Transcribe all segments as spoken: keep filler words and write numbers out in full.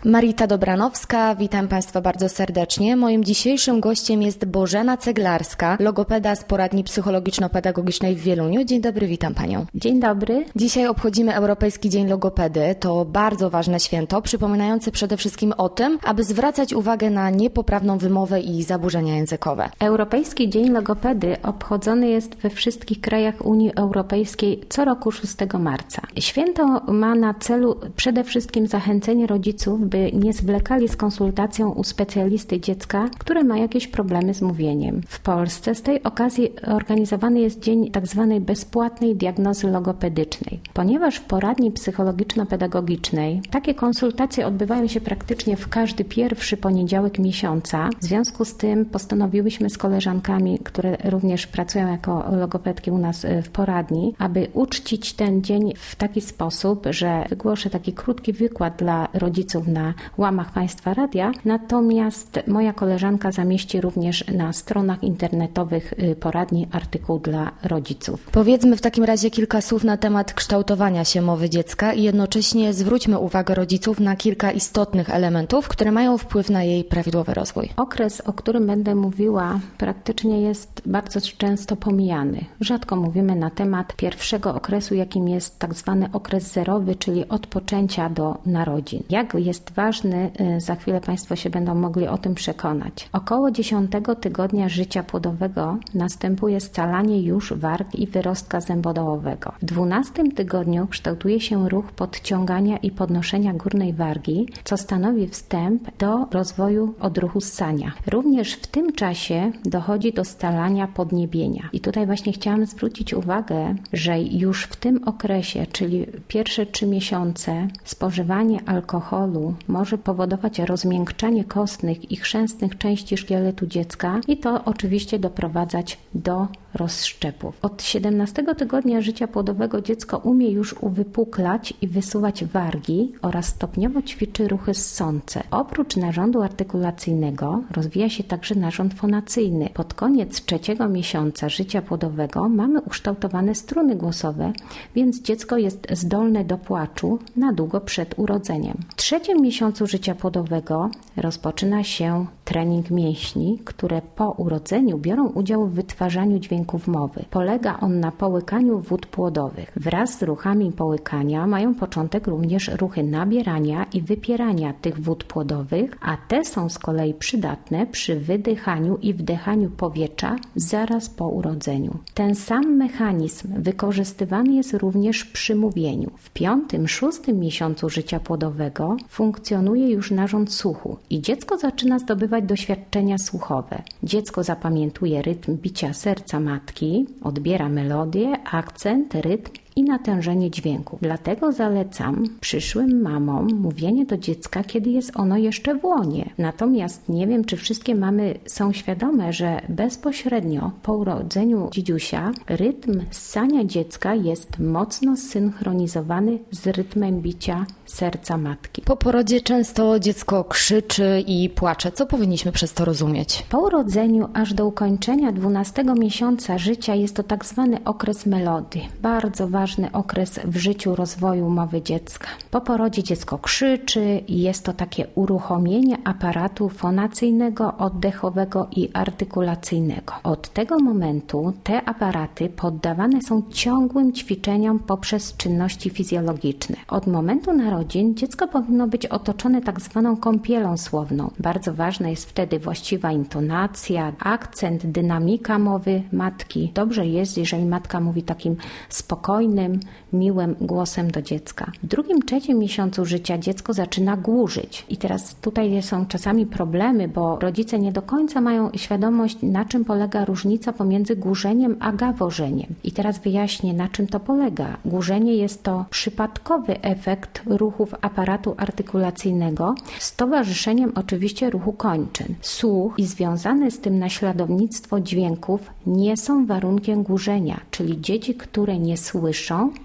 Marita Dobranowska, witam Państwa bardzo serdecznie. Moim dzisiejszym gościem jest Bożena Ceglarska, logopeda z poradni psychologiczno-pedagogicznej w Wieluniu. Dzień dobry, witam Panią. Dzień dobry. Dzisiaj obchodzimy Europejski Dzień Logopedy. To bardzo ważne święto, przypominające przede wszystkim o tym, aby zwracać uwagę na niepoprawną wymowę i zaburzenia językowe. Europejski Dzień Logopedy obchodzony jest we wszystkich krajach Unii Europejskiej co roku szóstego marca. Święto ma na celu przede wszystkim zachęcenie rodziców, by nie zwlekali z konsultacją u specjalisty dziecka, które ma jakieś problemy z mówieniem. W Polsce z tej okazji organizowany jest dzień tzw. bezpłatnej diagnozy logopedycznej. Ponieważ w poradni psychologiczno-pedagogicznej takie konsultacje odbywają się praktycznie w każdy pierwszy poniedziałek miesiąca, w związku z tym postanowiłyśmy z koleżankami, które również pracują jako logopedki u nas w poradni, aby uczcić ten dzień w taki sposób, że wygłoszę taki krótki wykład dla rodziców na łamach Państwa Radia, natomiast moja koleżanka zamieści również na stronach internetowych poradni artykuł dla rodziców. Powiedzmy w takim razie kilka słów na temat kształtowania się mowy dziecka i jednocześnie zwróćmy uwagę rodziców na kilka istotnych elementów, które mają wpływ na jej prawidłowy rozwój. Okres, o którym będę mówiła, praktycznie jest bardzo często pomijany. Rzadko mówimy na temat pierwszego okresu, jakim jest tak zwany okres zerowy, czyli od poczęcia do narodzin. Jak jest ważny, za chwilę Państwo się będą mogli o tym przekonać. Około dziesiątego tygodnia życia płodowego następuje scalanie już warg i wyrostka zębodołowego. W dwunastym tygodniu kształtuje się ruch podciągania i podnoszenia górnej wargi, co stanowi wstęp do rozwoju odruchu ssania. Również w tym czasie dochodzi do scalania podniebienia. I tutaj właśnie chciałam zwrócić uwagę, że już w tym okresie, czyli pierwsze trzy miesiące, spożywanie alkoholu może powodować rozmiękczanie kostnych i chrzęstnych części szkieletu dziecka i to oczywiście doprowadzać do rozszczepów. Od siedemnastego tygodnia życia płodowego dziecko umie już uwypuklać i wysuwać wargi oraz stopniowo ćwiczy ruchy ssące. Oprócz narządu artykulacyjnego rozwija się także narząd fonacyjny. Pod koniec trzeciego miesiąca życia płodowego mamy ukształtowane struny głosowe, więc dziecko jest zdolne do płaczu na długo przed urodzeniem. W trzecim miesiącu życia płodowego rozpoczyna się trening mięśni, które po urodzeniu biorą udział w wytwarzaniu dźwięków mowy. Polega on na połykaniu wód płodowych. Wraz z ruchami połykania mają początek również ruchy nabierania i wypierania tych wód płodowych, a te są z kolei przydatne przy wydychaniu i wdychaniu powietrza zaraz po urodzeniu. Ten sam mechanizm wykorzystywany jest również przy mówieniu. W piątym, szóstym miesiącu życia płodowego funkcjonuje już narząd słuchu i dziecko zaczyna zdobywać doświadczenia słuchowe. Dziecko zapamiętuje rytm bicia serca matki, odbiera melodię, akcent, rytm i natężenie dźwięków. Dlatego zalecam przyszłym mamom mówienie do dziecka, kiedy jest ono jeszcze w łonie. Natomiast nie wiem, czy wszystkie mamy są świadome, że bezpośrednio po urodzeniu dzidziusia rytm ssania dziecka jest mocno zsynchronizowany z rytmem bicia serca matki. Po porodzie często dziecko krzyczy i płacze. Co powinniśmy przez to rozumieć? Po urodzeniu aż do ukończenia dwunastego miesiąca życia jest to tak zwany okres melodii. Bardzo ważny okres w życiu rozwoju mowy dziecka. Po porodzie dziecko krzyczy i jest to takie uruchomienie aparatu fonacyjnego, oddechowego i artykulacyjnego. Od tego momentu te aparaty poddawane są ciągłym ćwiczeniom poprzez czynności fizjologiczne. Od momentu narodzin dziecko powinno być otoczone tak zwaną kąpielą słowną. Bardzo ważna jest wtedy właściwa intonacja, akcent, dynamika mowy matki. Dobrze jest, jeżeli matka mówi takim spokojnym, miłym głosem do dziecka. W drugim, trzecim miesiącu życia dziecko zaczyna głuszyć. I teraz tutaj są czasami problemy, bo rodzice nie do końca mają świadomość, na czym polega różnica pomiędzy głuszeniem a gaworzeniem. I teraz wyjaśnię, na czym to polega. Głuszenie jest to przypadkowy efekt ruchów aparatu artykulacyjnego z towarzyszeniem oczywiście ruchu kończyn. Słuch i związane z tym naśladownictwo dźwięków nie są warunkiem głuszenia, czyli dzieci, które nie słyszą,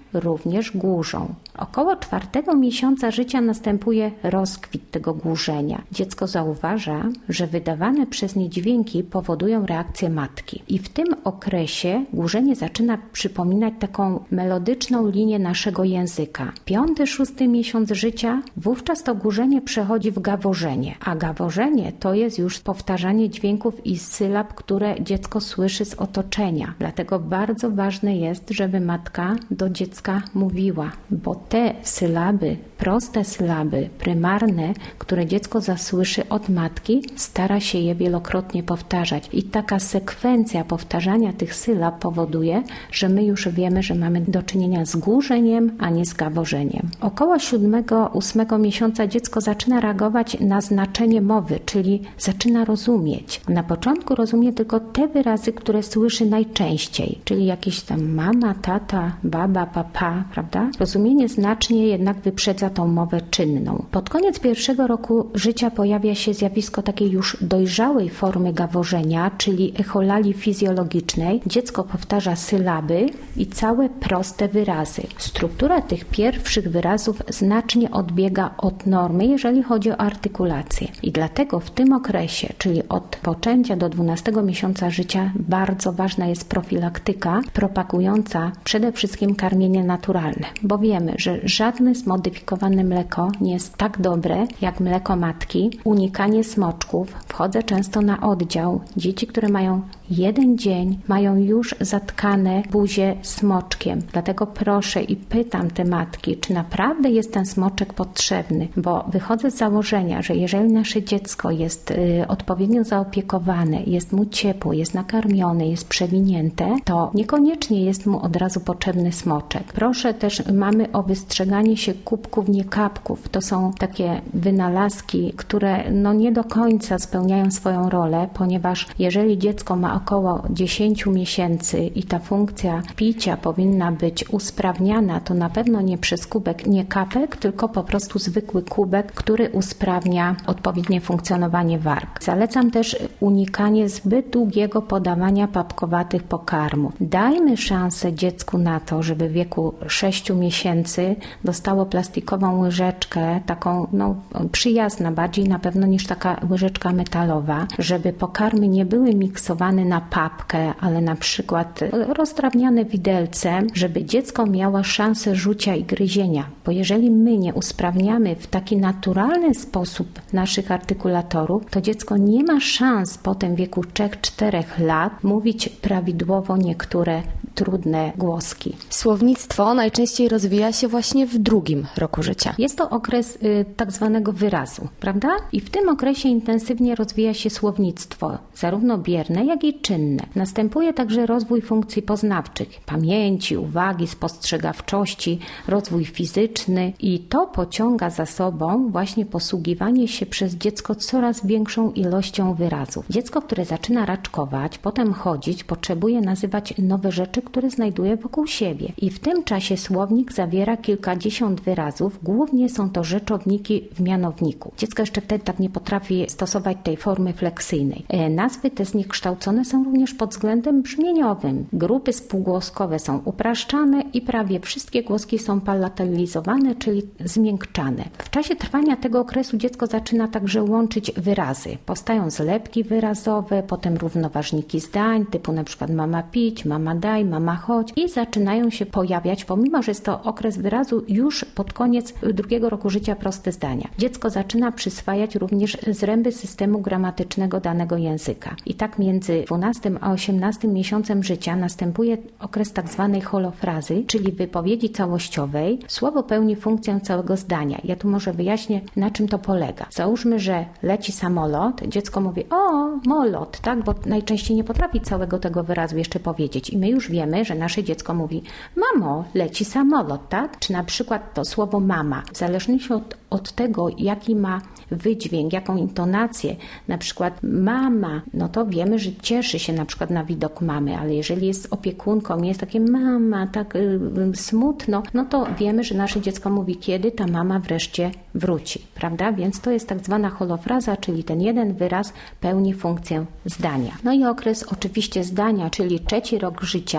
również głużą. Około czwartego miesiąca życia następuje rozkwit tego głużenia. Dziecko zauważa, że wydawane przez nie dźwięki powodują reakcję matki. I w tym okresie głużenie zaczyna przypominać taką melodyczną linię naszego języka. Piąty, szósty miesiąc życia, wówczas to głużenie przechodzi w gaworzenie. A gaworzenie to jest już powtarzanie dźwięków i sylab, które dziecko słyszy z otoczenia. Dlatego bardzo ważne jest, żeby matka do dziecka mówiła, bo te sylaby, proste sylaby, prymarne, które dziecko zasłyszy od matki, stara się je wielokrotnie powtarzać. I taka sekwencja powtarzania tych sylab powoduje, że my już wiemy, że mamy do czynienia z głużeniem, a nie z gaworzeniem. Około siódmego, ósmego miesiąca dziecko zaczyna reagować na znaczenie mowy, czyli zaczyna rozumieć. Na początku rozumie tylko te wyrazy, które słyszy najczęściej, czyli jakieś tam mama, tata, baba, papa, prawda? Rozumienie znacznie jednak wyprzedza tą mowę czynną. Pod koniec pierwszego roku życia pojawia się zjawisko takiej już dojrzałej formy gaworzenia, czyli echolali fizjologicznej. Dziecko powtarza sylaby i całe proste wyrazy. Struktura tych pierwszych wyrazów znacznie odbiega od normy, jeżeli chodzi o artykulację. I dlatego w tym okresie, czyli od poczęcia do dwunastego miesiąca życia, bardzo ważna jest profilaktyka propagująca przede wszystkim karmienie naturalne, bo wiemy, że żadne zmodyfikowane mleko nie jest tak dobre jak mleko matki. Unikanie smoczków. Wchodzę często na oddział. Dzieci, które mają jeden dzień, mają już zatkane buzie smoczkiem. Dlatego proszę i pytam te matki, czy naprawdę jest ten smoczek potrzebny, bo wychodzę z założenia, że jeżeli nasze dziecko jest y, odpowiednio zaopiekowane, jest mu ciepło, jest nakarmione, jest przewinięte, to niekoniecznie jest mu od razu potrzebny smoczek. Proszę też mamy o wystrzeganie się kubków, nie kapków. To są takie wynalazki, które no nie do końca spełniają swoją rolę, ponieważ jeżeli dziecko ma około dziesięć miesięcy i ta funkcja picia powinna być usprawniana, to na pewno nie przez kubek, nie kapek, tylko po prostu zwykły kubek, który usprawnia odpowiednie funkcjonowanie warg. Zalecam też unikanie zbyt długiego podawania papkowatych pokarmów. Dajmy szansę dziecku na to, żeby w wieku sześciu miesięcy dostało plastikową łyżeczkę, taką no, przyjazna bardziej na pewno niż taka łyżeczka metalowa, żeby pokarmy nie były miksowane na papkę, ale na przykład rozdrabniane widelcem, żeby dziecko miało szansę rzucia i gryzienia, bo jeżeli my nie usprawniamy w taki naturalny sposób naszych artykulatorów, to dziecko nie ma szans potem w wieku trzech czterech lat mówić prawidłowo niektóre trudne głoski. Słownictwo najczęściej rozwija się właśnie w drugim roku życia. Jest to okres y, tak zwanego wyrazu, prawda? I w tym okresie intensywnie rozwija się słownictwo, zarówno bierne, jak i czynne. Następuje także rozwój funkcji poznawczych, pamięci, uwagi, spostrzegawczości, rozwój fizyczny i to pociąga za sobą właśnie posługiwanie się przez dziecko coraz większą ilością wyrazów. Dziecko, które zaczyna raczkować, potem chodzić, potrzebuje nazywać nowe rzeczy, które znajduje wokół siebie. I w tym czasie słownik zawiera kilkadziesiąt wyrazów, głównie są to rzeczowniki w mianowniku. Dziecko jeszcze wtedy tak nie potrafi stosować tej formy fleksyjnej. E, nazwy te zniekształcone są również pod względem brzmieniowym. Grupy spółgłoskowe są upraszczane i prawie wszystkie głoski są palatalizowane, czyli zmiękczane. W czasie trwania tego okresu dziecko zaczyna także łączyć wyrazy. Powstają zlepki wyrazowe, potem równoważniki zdań, typu na przykład mama pić, mama daj, mama chodź i zaczynają się pojawiać, pomimo że jest to okres wyrazu, już pod koniec drugiego roku życia proste zdania. Dziecko zaczyna przyswajać również zręby systemu gramatycznego danego języka. I tak między dwunastym a osiemnastym miesiącem życia następuje okres tak zwanej holofrazy, czyli wypowiedzi całościowej. Słowo pełni funkcję całego zdania. Ja tu może wyjaśnię, na czym to polega. Załóżmy, że leci samolot, dziecko mówi o, molot, tak, bo najczęściej nie potrafi całego tego wyrazu jeszcze powiedzieć i my już wiemy, że nasze dziecko mówi mamo, leci samolot, tak? Czy na przykład to słowo mama, w zależności od, od tego, jaki ma wydźwięk, jaką intonację, na przykład mama, no to wiemy, że cieszy się na przykład na widok mamy, ale jeżeli jest opiekunką, jest takie mama, tak y, y, smutno, no to wiemy, że nasze dziecko mówi, kiedy ta mama wreszcie wróci, prawda? Więc to jest tak zwana holofraza, czyli ten jeden wyraz pełni funkcję zdania. No i okres oczywiście zdania, czyli trzeci rok życia,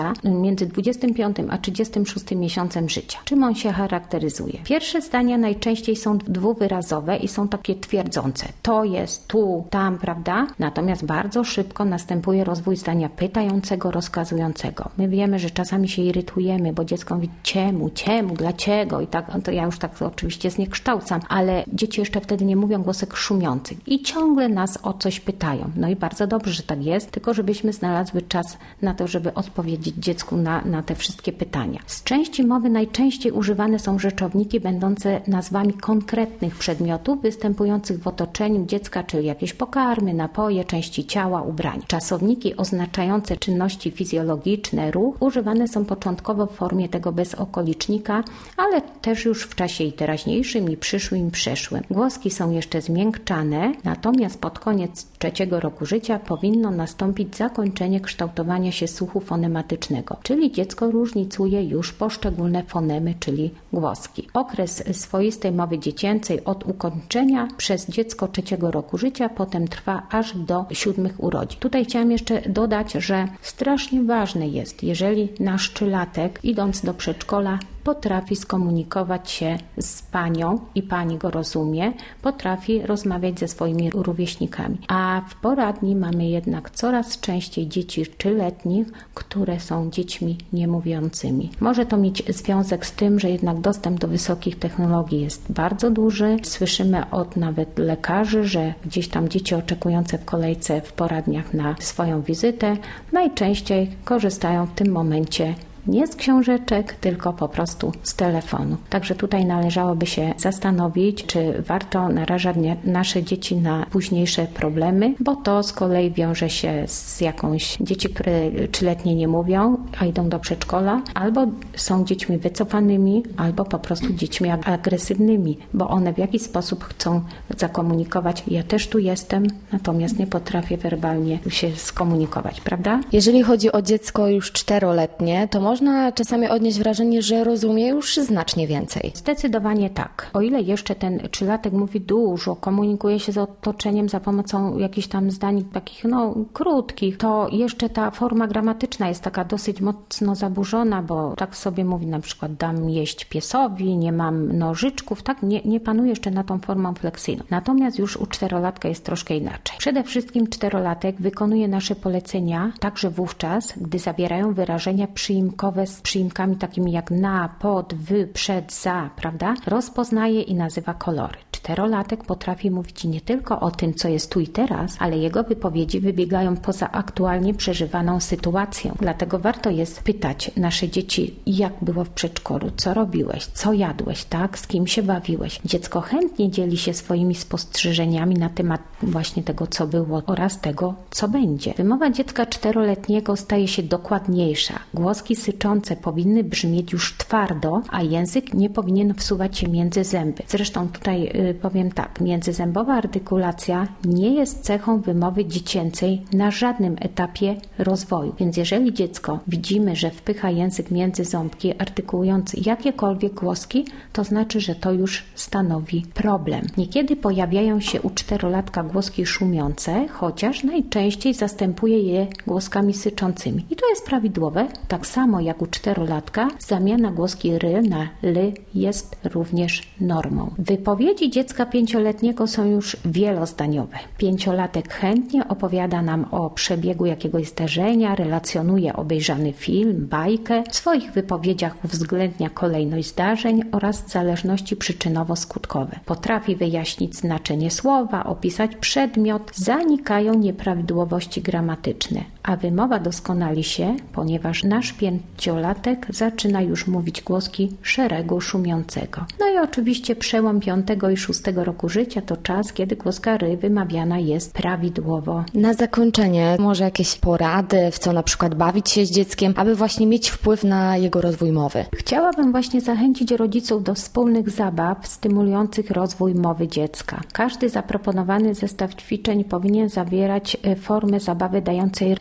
dziecka między dwudziestym piątym a trzydziestym szóstym miesiącem życia. Czym on się charakteryzuje? Pierwsze zdania najczęściej są dwuwyrazowe i są takie twierdzące. To jest tu, tam, prawda? Natomiast bardzo szybko następuje rozwój zdania pytającego, rozkazującego. My wiemy, że czasami się irytujemy, bo dziecko mówi czemu, czemu, dlaczego i tak, to ja już tak oczywiście zniekształcam, ale dzieci jeszcze wtedy nie mówią głosek szumiących i ciągle nas o coś pytają. No i bardzo dobrze, że tak jest, tylko żebyśmy znalazły czas na to, żeby odpowiedzieć dziecku na, na te wszystkie pytania. Z części mowy najczęściej używane są rzeczowniki będące nazwami konkretnych przedmiotów występujących w otoczeniu dziecka, czyli jakieś pokarmy, napoje, części ciała, ubrania. Czasowniki oznaczające czynności fizjologiczne, ruch, używane są początkowo w formie tego bezokolicznika, ale też już w czasie i teraźniejszym, i przyszłym, i przeszłym. Głoski są jeszcze zmiękczane, natomiast pod koniec trzeciego roku życia powinno nastąpić zakończenie kształtowania się słuchu fonematycznego, czyli dziecko różnicuje już poszczególne fonemy, czyli głoski. Okres swoistej mowy dziecięcej od ukończenia przez dziecko trzeciego roku życia potem trwa aż do siódmych urodzin. Tutaj chciałam jeszcze dodać, że strasznie ważne jest, jeżeli nasz trzylatek idąc do przedszkola potrafi skomunikować się z panią i pani go rozumie, potrafi rozmawiać ze swoimi rówieśnikami. A w poradni mamy jednak coraz częściej dzieci trzyletnich, które są dziećmi niemówiącymi. Może to mieć związek z tym, że jednak dostęp do wysokich technologii jest bardzo duży. Słyszymy od nawet lekarzy, że gdzieś tam dzieci oczekujące w kolejce w poradniach na swoją wizytę najczęściej korzystają w tym momencie nie z książeczek, tylko po prostu z telefonu. Także tutaj należałoby się zastanowić, czy warto narażać nasze dzieci na późniejsze problemy, bo to z kolei wiąże się z jakąś dzieci, które trzyletnie nie mówią, a idą do przedszkola, albo są dziećmi wycofanymi, albo po prostu dziećmi agresywnymi, bo one w jakiś sposób chcą zakomunikować, ja też tu jestem, natomiast nie potrafię werbalnie się skomunikować, prawda? Jeżeli chodzi o dziecko już czteroletnie, to można czasami odnieść wrażenie, że rozumie już znacznie więcej. Zdecydowanie tak. O ile jeszcze ten trzylatek mówi dużo, komunikuje się z otoczeniem za pomocą jakichś tam zdań takich no krótkich, to jeszcze ta forma gramatyczna jest taka dosyć mocno zaburzona, bo tak sobie mówi na przykład dam jeść piesowi, nie mam nożyczków, tak nie, nie panuje jeszcze na tą formą fleksyjną. Natomiast już u czterolatka jest troszkę inaczej. Przede wszystkim czterolatek wykonuje nasze polecenia także wówczas, gdy zawierają wyrażenia przyimkowe z przyimkami takimi jak na, pod, wy, przed, za, prawda? Rozpoznaje i nazywa kolory. Czterolatek potrafi mówić nie tylko o tym, co jest tu i teraz, ale jego wypowiedzi wybiegają poza aktualnie przeżywaną sytuację. Dlatego warto jest pytać nasze dzieci, jak było w przedszkolu, co robiłeś, co jadłeś, tak? Z kim się bawiłeś. Dziecko chętnie dzieli się swoimi spostrzeżeniami na temat właśnie tego, co było oraz tego, co będzie. Wymowa dziecka czteroletniego staje się dokładniejsza. Głoski syczące powinny brzmieć już twardo, a język nie powinien wsuwać się między zęby. Zresztą tutaj yy, powiem tak, międzyzębowa artykulacja nie jest cechą wymowy dziecięcej na żadnym etapie rozwoju. Więc jeżeli dziecko widzimy, że wpycha język między ząbki, artykułując jakiekolwiek głoski, to znaczy, że to już stanowi problem. Niekiedy pojawiają się u czterolatka głoski szumiące, chociaż najczęściej zastępuje je głoskami syczącymi. I to jest prawidłowe, tak samo jak u czterolatka zamiana głoski ry na ly jest również normą. Wypowiedzi dziecka pięcioletniego są już wielozdaniowe. Pięciolatek chętnie opowiada nam o przebiegu jakiegoś zdarzenia, relacjonuje obejrzany film, bajkę. W swoich wypowiedziach uwzględnia kolejność zdarzeń oraz zależności przyczynowo-skutkowe. Potrafi wyjaśnić znaczenie słowa, opisać przedmiot, zanikają nieprawidłowości gramatyczne, a wymowa doskonali się, ponieważ nasz pięciolatek zaczyna już mówić głoski szeregu szumiącego. No i oczywiście przełom piątego i szóstego roku życia to czas, kiedy głoska ry wymawiana jest prawidłowo. Na zakończenie może jakieś porady, w co na przykład bawić się z dzieckiem, aby właśnie mieć wpływ na jego rozwój mowy. Chciałabym właśnie zachęcić rodziców do wspólnych zabaw stymulujących rozwój mowy dziecka. Każdy zaproponowany zestaw ćwiczeń powinien zawierać formę zabawy dającej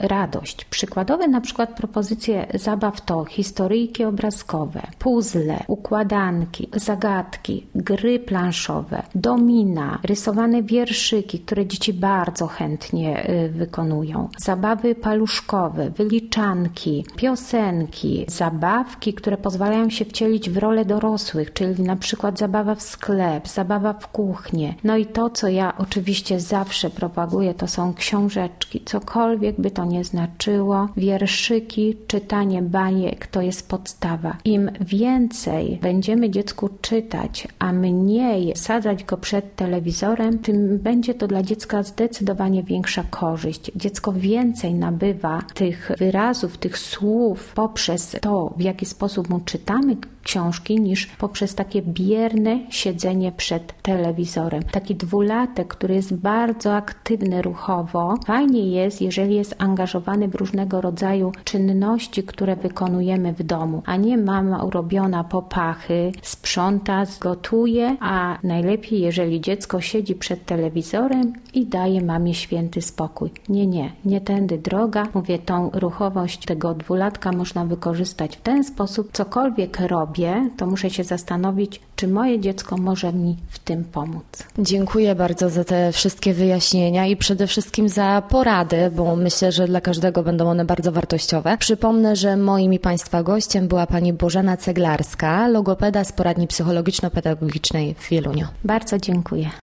radość. Przykładowe na przykład propozycje zabaw to historyjki obrazkowe, puzzle, układanki, zagadki, gry planszowe, domina, rysowane wierszyki, które dzieci bardzo chętnie wykonują, zabawy paluszkowe, wyliczanki, piosenki, zabawki, które pozwalają się wcielić w rolę dorosłych, czyli na przykład zabawa w sklep, zabawa w kuchnię. No i to, co ja oczywiście zawsze propaguję, to są książeczki, cokolwiek by to nie znaczyło, wierszyki, czytanie bajek, to jest podstawa. Im więcej będziemy dziecku czytać, a mniej sadzać go przed telewizorem, tym będzie to dla dziecka zdecydowanie większa korzyść. Dziecko więcej nabywa tych wyrazów, tych słów poprzez to, w jaki sposób mu czytamy książki, niż poprzez takie bierne siedzenie przed telewizorem. Taki dwulatek, który jest bardzo aktywny ruchowo, fajnie jest, jeżeli jest angażowany w różnego rodzaju czynności, które wykonujemy w domu, a nie mama urobiona popachy, sprząta, gotuje, a najlepiej, jeżeli dziecko siedzi przed telewizorem i daje mamie święty spokój. Nie, nie, nie tędy droga. Mówię, tą ruchowość tego dwulatka można wykorzystać w ten sposób. Cokolwiek robię, to muszę się zastanowić, czy moje dziecko może mi w tym pomóc. Dziękuję bardzo za te wszystkie wyjaśnienia i przede wszystkim za porady, bo myślę, że dla każdego będą one bardzo wartościowe. Przypomnę, że moim i Państwa gościem była pani Bożena Ceglarska, logopeda z poradni psychologiczno-pedagogicznej w Wieluniu. Bardzo dziękuję.